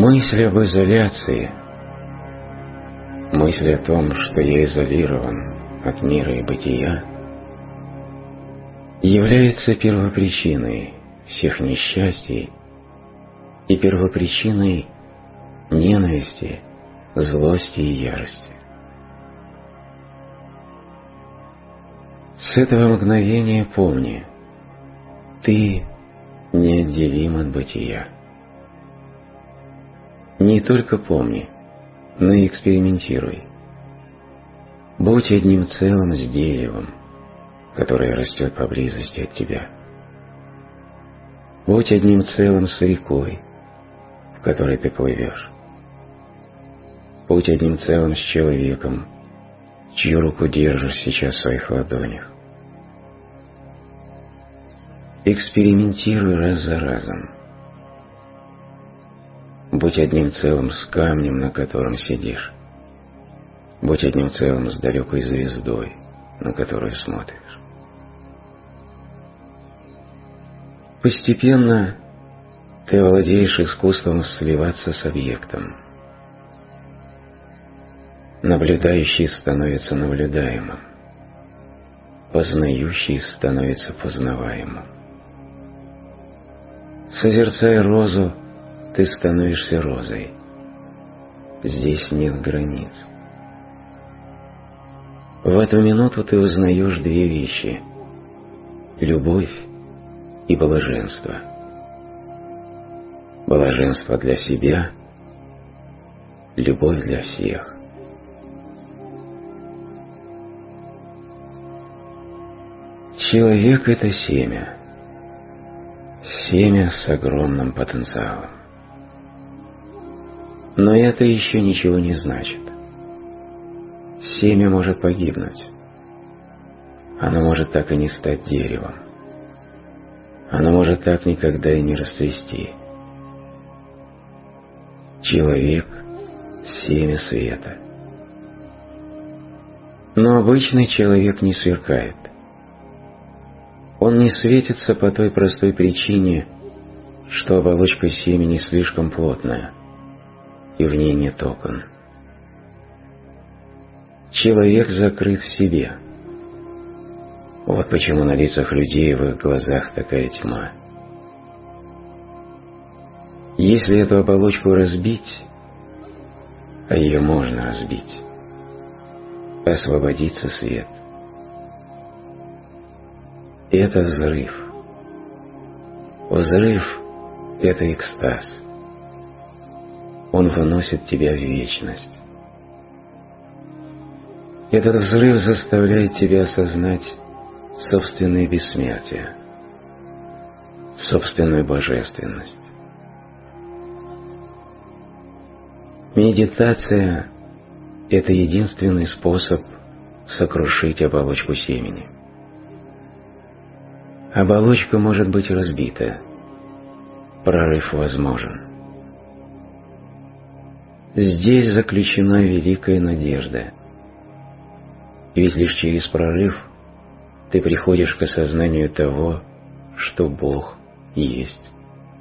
Мысль об изоляции, мысль о том, что я изолирован от мира и бытия, является первопричиной всех несчастий и первопричиной ненависти, злости и ярости. С этого мгновения помни, ты неотделим от бытия. Не только помни, но и экспериментируй. Будь одним целым с деревом, которое растет поблизости от тебя. Будь одним целым с рекой, в которой ты плывешь. Будь одним целым с человеком, чью руку держишь сейчас в своих ладонях. Экспериментируй раз за разом. Будь одним целым с камнем, на котором сидишь. Будь одним целым с далекой звездой, на которую смотришь. Постепенно ты овладеешь искусством сливаться с объектом. Наблюдающий становится наблюдаемым. Познающий становится познаваемым. Созерцая розу, ты становишься розой. Здесь нет границ. В эту минуту ты узнаешь две вещи – любовь и блаженство. Блаженство для себя, любовь для всех. Человек – это семя. Семя с огромным потенциалом. Но это еще ничего не значит. Семя может погибнуть. Оно может так и не стать деревом. Оно может так никогда и не расцвести. Человек – семя света. Но обычный человек не сверкает. Он не светится по той простой причине, что оболочка семени слишком плотная, и в ней нет окон. Человек закрыт в себе. Вот почему на лицах людей в их глазах такая тьма. Если эту оболочку разбить, а ее можно разбить, освободится свет. Это взрыв. Взрыв – это экстаз. Он выносит тебя в вечность. Этот взрыв заставляет тебя осознать собственное бессмертие, собственную божественность. Медитация – это единственный способ сокрушить оболочку семени. Оболочка может быть разбита, прорыв возможен. Здесь заключена великая надежда. Ведь лишь через прорыв ты приходишь к осознанию того, что Бог есть.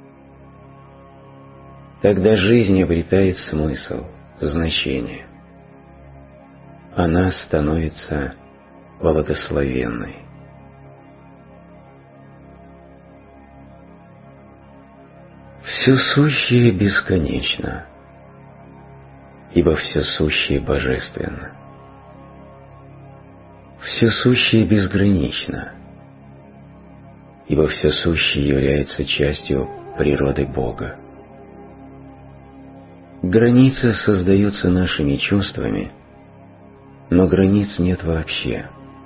Тогда жизнь обретает смысл, значение. Она становится благословенной. Все сущее бесконечно, ибо все сущее божественно. Все сущее безгранично, ибо все сущее является частью природы Бога. Границы создаются нашими чувствами, но границ нет вообще.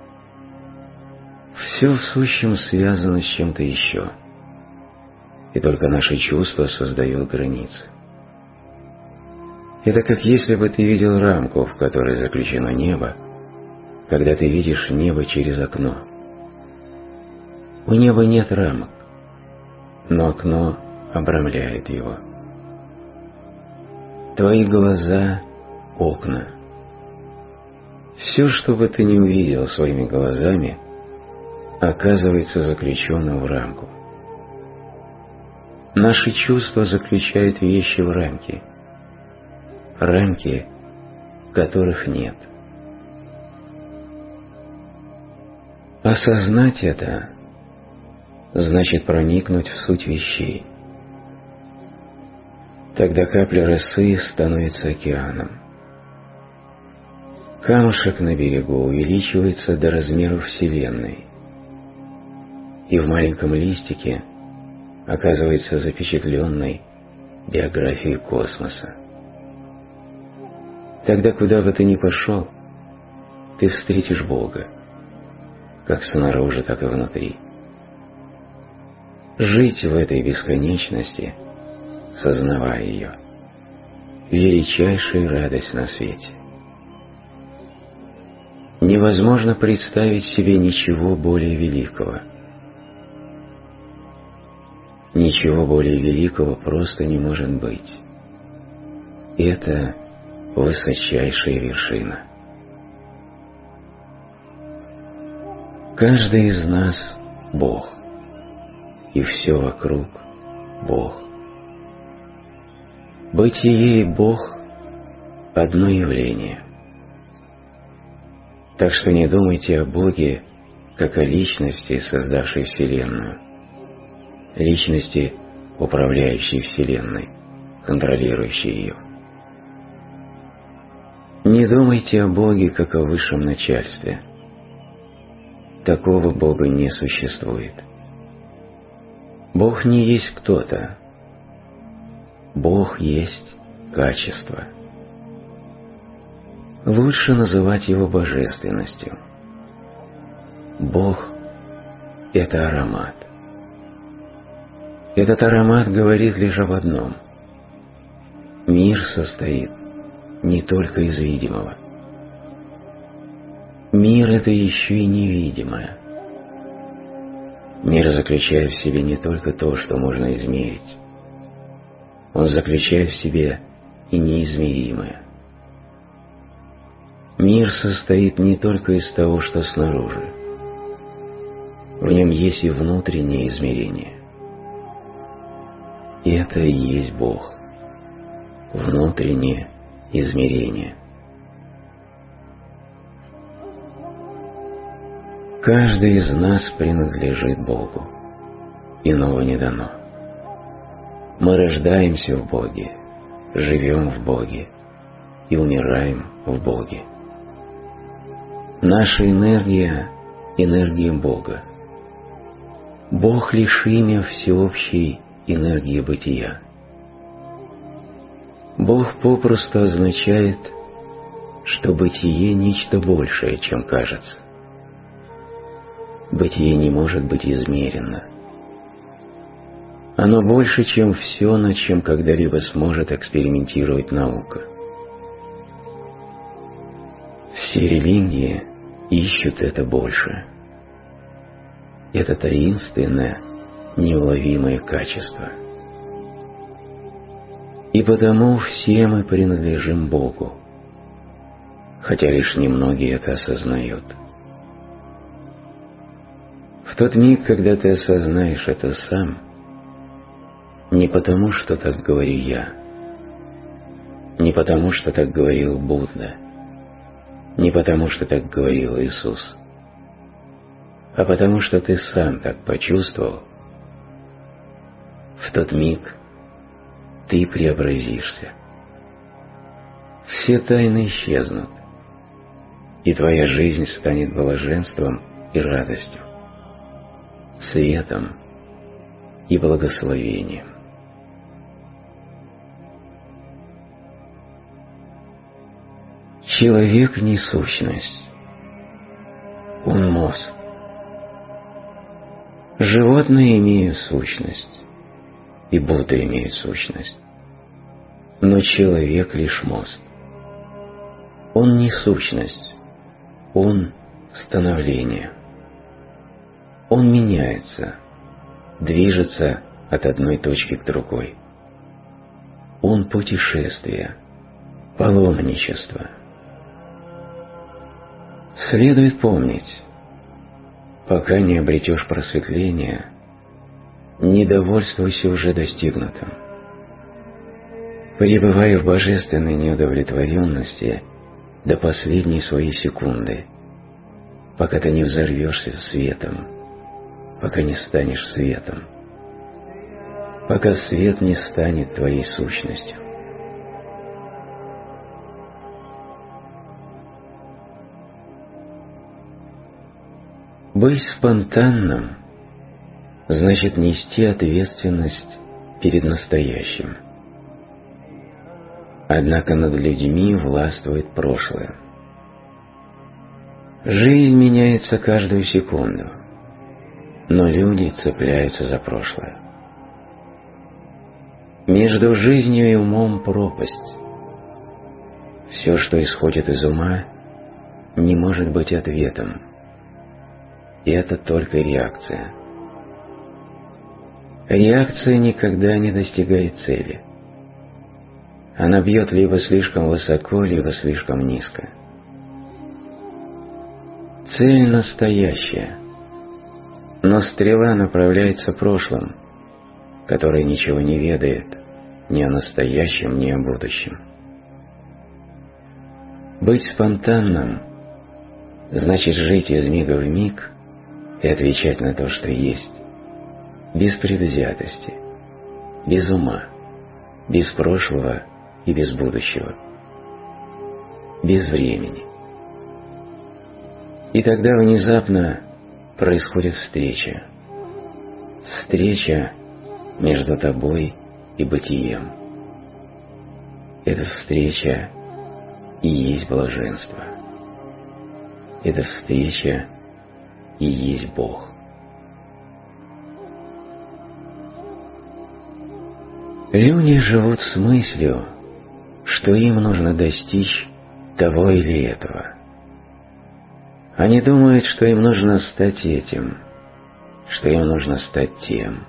Все в сущем связано с чем-то еще, и только наши чувства создают границы. Это как если бы ты видел рамку, в которой заключено небо, когда ты видишь небо через окно. У неба нет рамок, но окно обрамляет его. Твои глаза – окна. Все, что бы ты не увидел своими глазами, оказывается заключенным в рамку. Наши чувства заключают вещи в рамки, рамки, которых нет. Осознать это значит проникнуть в суть вещей. Тогда капля росы становится океаном. Камушек на берегу увеличивается до размеров Вселенной, и в маленьком листике оказывается запечатленной биографией космоса. Тогда, куда бы ты ни пошел, ты встретишь Бога, как снаружи, так и внутри. Жить в этой бесконечности, сознавая ее, величайшая радость на свете. Невозможно представить себе ничего более великого. Ничего более великого просто не может быть. Это высочайшая вершина. Каждый из нас – Бог, и все вокруг – Бог. Бытие и Бог – одно явление. Так что не думайте о Боге как о личности, создавшей Вселенную, личности, управляющей Вселенной, контролирующей ее. Не думайте о Боге как о высшем начальстве. Такого Бога не существует. Бог не есть кто-то. Бог есть качество. Лучше называть его божественностью. Бог – это аромат. Этот аромат говорит лишь об одном. Мир состоит не только из видимого. Мир – это еще и невидимое. Мир заключает в себе не только то, что можно измерить. Он заключает в себе и неизмеримое. Мир состоит не только из того, что снаружи. В нем есть и внутреннее измерение. И это и есть Бог. Внутреннее измерение. Каждый из нас принадлежит Богу. Иного не дано. Мы рождаемся в Боге, живем в Боге и умираем в Боге. Наша энергия – энергия Бога. Бог лишь имя всеобщей энергии бытия. Бог попросту означает, что бытие – нечто большее, чем кажется. Бытие не может быть измерено. Оно больше, чем все, над чем когда-либо сможет экспериментировать наука. Все религии ищут это больше. Это таинственное, неуловимое качество. И потому все мы принадлежим Богу, хотя лишь немногие это осознают. В тот миг, когда ты осознаешь это сам, не потому, что так говорю я, не потому, что так говорил Будда, не потому, что так говорил Иисус, а потому, что ты сам так почувствовал, в тот миг ты преобразишься. Все тайны исчезнут, и твоя жизнь станет блаженством и радостью, светом и благословением. Человек не сущность, он мост. Животные имеют сущность, и Будда имеет сущность, но человек лишь мост. Он не сущность, он становление. Он меняется, движется от одной точки к другой. Он путешествие, паломничество. Следует помнить, пока не обретешь просветление, не довольствуйся уже достигнутым. Пребывай в божественной неудовлетворенности до последней своей секунды, пока ты не взорвешься светом, пока не станешь светом, пока свет не станет твоей сущностью. Быть спонтанным значит нести ответственность перед настоящим. Однако над людьми властвует прошлое. Жизнь меняется каждую секунду, но люди цепляются за прошлое. Между жизнью и умом пропасть. Все, что исходит из ума, не может быть ответом. И это только реакция. Реакция никогда не достигает цели. Она бьет либо слишком высоко, либо слишком низко. Цель настоящая, но стрела направляется прошлым, которое ничего не ведает ни о настоящем, ни о будущем. Быть спонтанным значит жить из мига в миг и отвечать на то, что есть, без предвзятости, без ума, без прошлого и без будущего, без времени. И тогда внезапно происходит встреча. Встреча между тобой и бытием. Эта встреча и есть блаженство. Эта встреча и есть Бог. Люди живут с мыслью, что им нужно достичь того или этого. Они думают, что им нужно стать этим, что им нужно стать тем.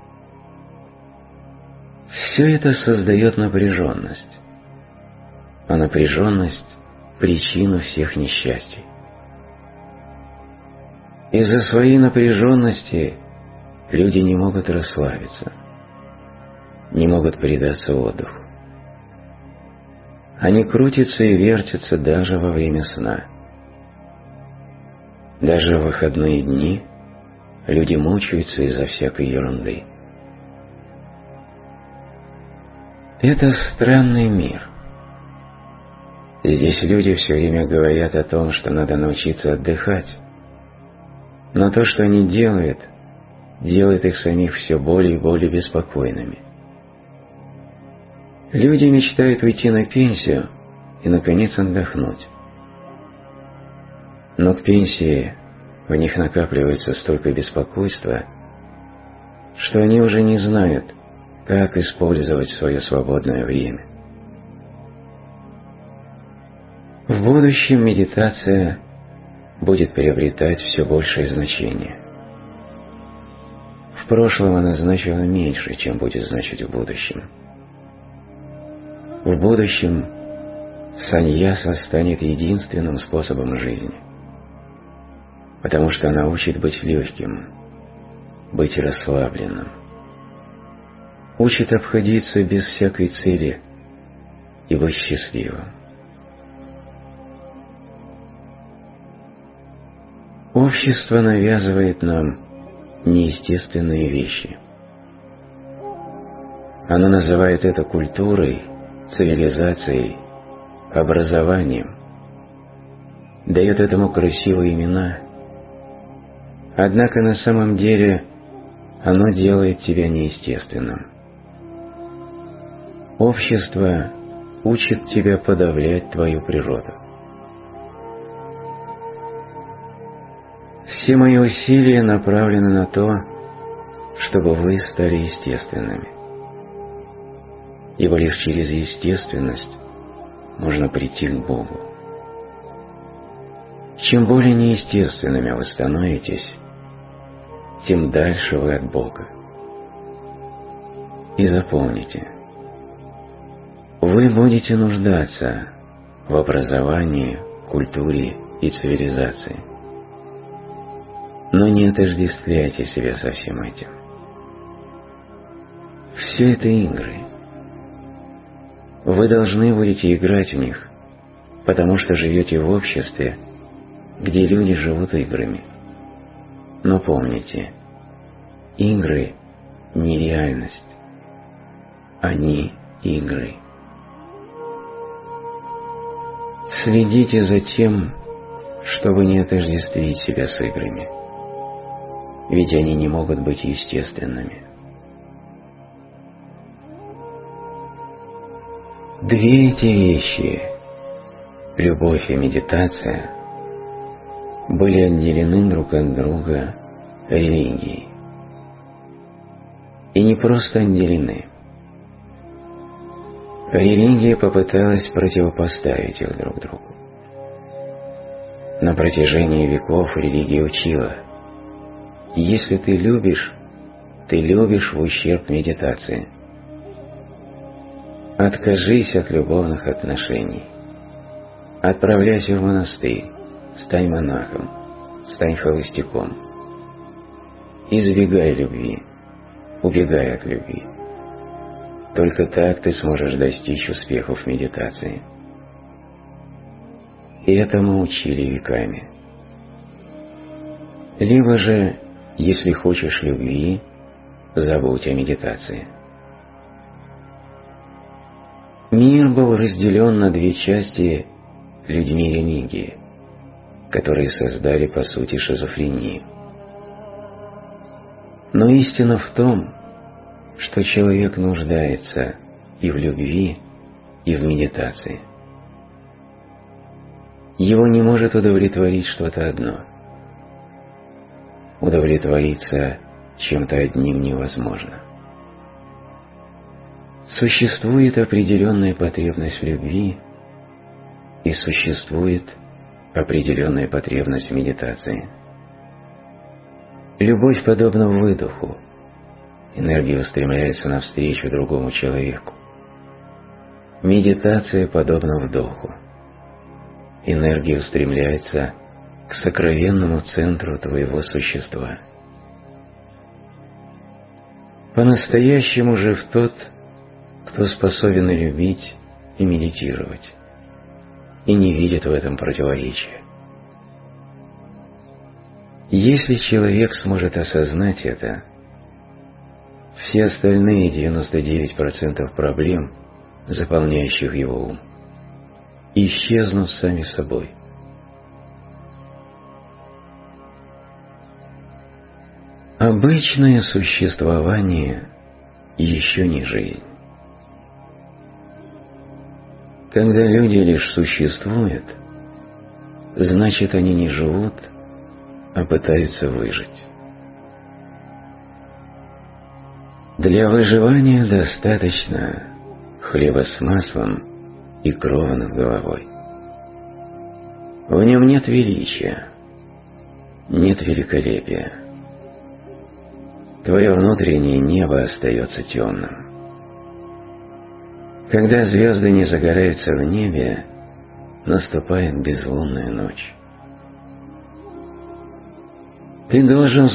Все это создает напряженность, а напряженность – причину всех несчастий. Из-за своей напряженности люди не могут расслабиться, не могут предаться отдыху. Они крутятся и вертятся даже во время сна. Даже в выходные дни люди мучаются из-за всякой ерунды. Это странный мир. Здесь люди все время говорят о том, что надо научиться отдыхать, но то, что они делают, делает их самих все более и более беспокойными. Люди мечтают уйти на пенсию и, наконец, отдохнуть. Но к пенсии в них накапливается столько беспокойства, что они уже не знают, как использовать свое свободное время. В будущем медитация будет приобретать все большее значение. В прошлом она значила меньше, чем будет значить в будущем. В будущем саньяса станет единственным способом жизни, потому что она учит быть легким, быть расслабленным, учит обходиться без всякой цели и быть счастливым. Общество навязывает нам неестественные вещи. Оно называет это культурой, цивилизацией, образованием, дает этому красивые имена, однако на самом деле оно делает тебя неестественным. Общество учит тебя подавлять твою природу. Все мои усилия направлены на то, чтобы вы стали естественными. Ибо лишь через естественность можно прийти к Богу. Чем более неестественными вы становитесь, тем дальше вы от Бога. И запомните, вы будете нуждаться в образовании, культуре и цивилизации. Но не отождествляйте себя со всем этим. Все это игры. Вы должны будете играть в них, потому что живете в обществе, где люди живут играми. Но помните, игры не реальность, они игры. Следите за тем, чтобы не отождествить себя с играми, ведь они не могут быть естественными. Две эти вещи, любовь и медитация, были отделены друг от друга религией. И не просто отделены. Религия попыталась противопоставить их друг другу. На протяжении веков религия учила: если ты любишь в ущерб медитации. Откажись от любовных отношений. Отправляйся в монастырь, стань монахом, стань холостяком. Избегай любви, убегай от любви. Только так ты сможешь достичь успехов в медитации. И это мы учили веками. Либо же, если хочешь любви, забудь о медитации. Мир был разделен на две части людьми религии, которые создали по сути шизофрению. Но истина в том, что человек нуждается и в любви, и в медитации. Его не может удовлетворить что-то одно. Удовлетвориться чем-то одним невозможно. Существует определенная потребность в любви, и существует определенная потребность в медитации. Любовь подобна выдоху. Энергия устремляется навстречу другому человеку. Медитация подобна вдоху. Энергия устремляется к сокровенному центру твоего существа. По-настоящему жив тот, кто способен и любить, и медитировать, и не видит в этом противоречия. Если человек сможет осознать это, все остальные 99% проблем, заполняющих его ум, исчезнут сами собой. Обычное существование еще не жизнь. Когда люди лишь существуют, значит, они не живут, а пытаются выжить. Для выживания достаточно хлеба с маслом и крова над головой. В нем нет величия, нет великолепия. Твое внутреннее небо остается темным. Когда звезды не загораются в небе, наступает безлунная ночь. Ты должен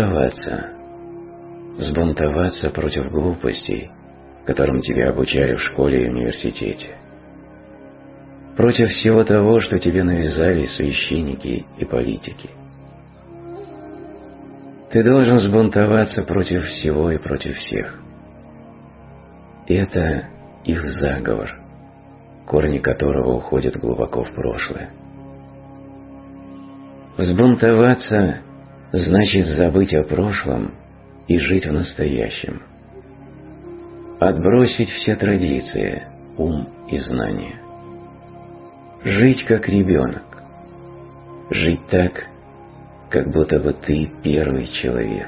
взбунтоваться против глупостей, которым тебя обучали в школе и университете, против всего того, что тебе навязали священники и политики. Ты должен взбунтоваться против всего и против всех. Это их заговор, корни которого уходят глубоко в прошлое. Взбунтоваться значит забыть о прошлом и жить в настоящем. Отбросить все традиции, ум и знания. Жить как ребенок. Жить так, как будто бы ты первый человек.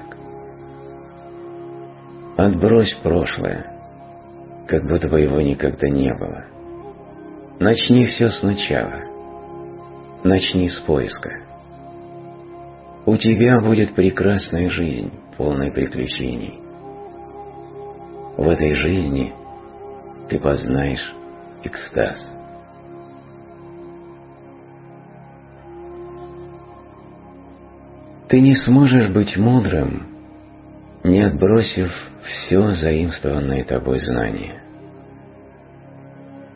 Отбрось прошлое, как будто бы его никогда не было. Начни все сначала. Начни с поиска. У тебя будет прекрасная жизнь, полная приключений. В этой жизни ты познаешь экстаз. Ты не сможешь быть мудрым, не отбросив все заимствованное тобой знание.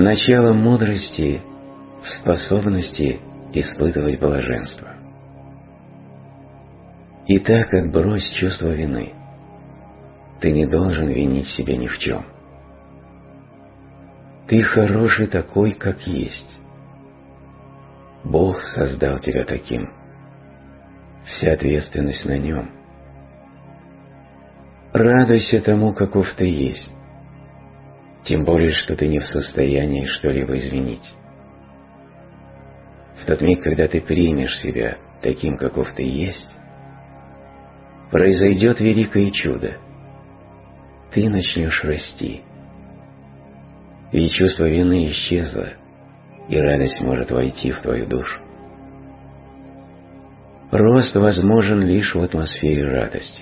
Начало мудрости в способности испытывать блаженство. Итак, отбрось чувство вины. Ты не должен винить себя ни в чем. Ты хороший такой, как есть. Бог создал тебя таким. Вся ответственность на нем. Радуйся тому, каков ты есть. Тем более, что ты не в состоянии что-либо изменить. В тот миг, когда ты примешь себя таким, каков ты есть, произойдет великое чудо. Ты начнешь расти. Ведь чувство вины исчезло, и радость может войти в твою душу. Рост возможен лишь в атмосфере радости.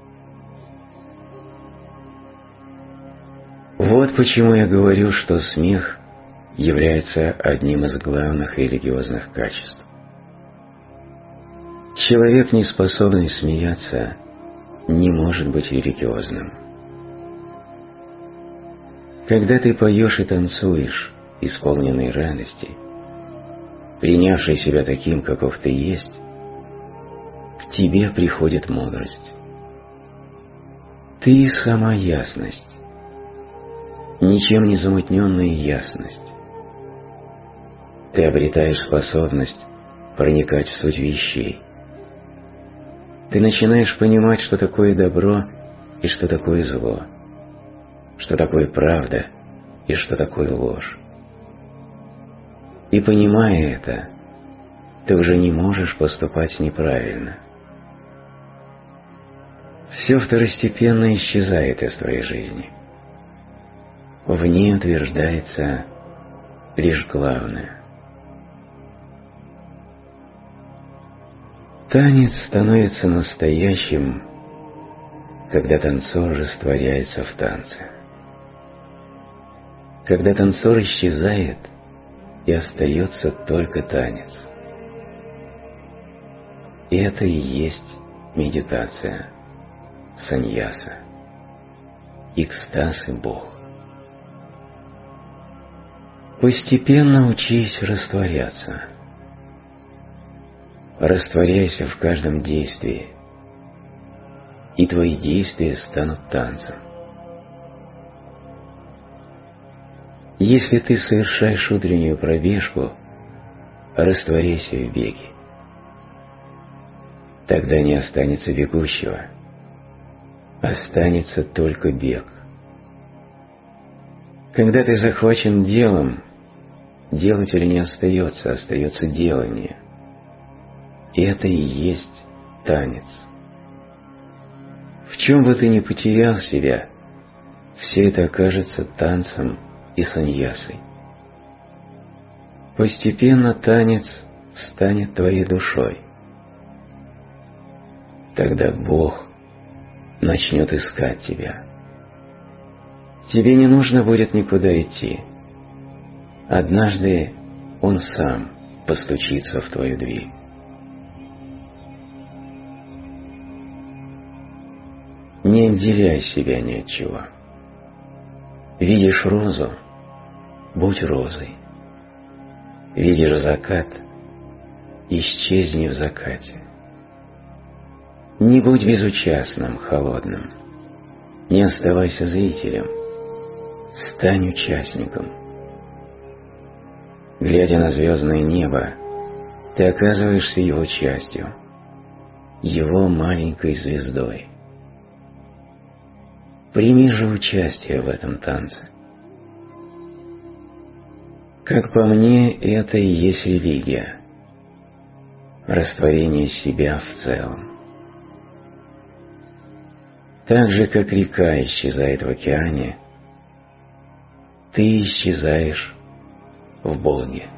Вот почему я говорю, что смех является одним из главных религиозных качеств. Человек, не способный смеяться, не может быть религиозным. Когда ты поешь и танцуешь, исполненный радости, принявший себя таким, каков ты есть, к тебе приходит мудрость. Ты сама ясность, ничем не замутненная ясность. Ты обретаешь способность проникать в суть вещей. Ты начинаешь понимать, что такое добро и что такое зло, что такое правда и что такое ложь. И понимая это, ты уже не можешь поступать неправильно. Все второстепенно исчезает из твоей жизни. В ней утверждается лишь главное. Танец становится настоящим, когда танцор растворяется в танце. Когда танцор исчезает, и остается только танец. И это и есть медитация, саньяса, экстаз и Бог. Постепенно учись растворяться. Растворяйся в каждом действии, и твои действия станут танцем. Если ты совершаешь утреннюю пробежку, растворяйся в беге. Тогда не останется бегущего, останется только бег. Когда ты захвачен делом, делателя не остается, остается делание. И это и есть танец. В чем бы ты ни потерял себя, все это окажется танцем и саньясой. Постепенно танец станет твоей душой. Тогда Бог начнет искать тебя. Тебе не нужно будет никуда идти. Однажды Он сам постучится в твою дверь. Не отделяй себя ни от чего. Видишь розу – будь розой. Видишь закат – исчезни в закате. Не будь безучастным, холодным. Не оставайся зрителем. Стань участником. Глядя на звездное небо, ты оказываешься его частью, его маленькой звездой. Прими же участие в этом танце. Как по мне, это и есть религия. Растворение себя в целом. Так же, как река исчезает в океане, ты исчезаешь в Боге.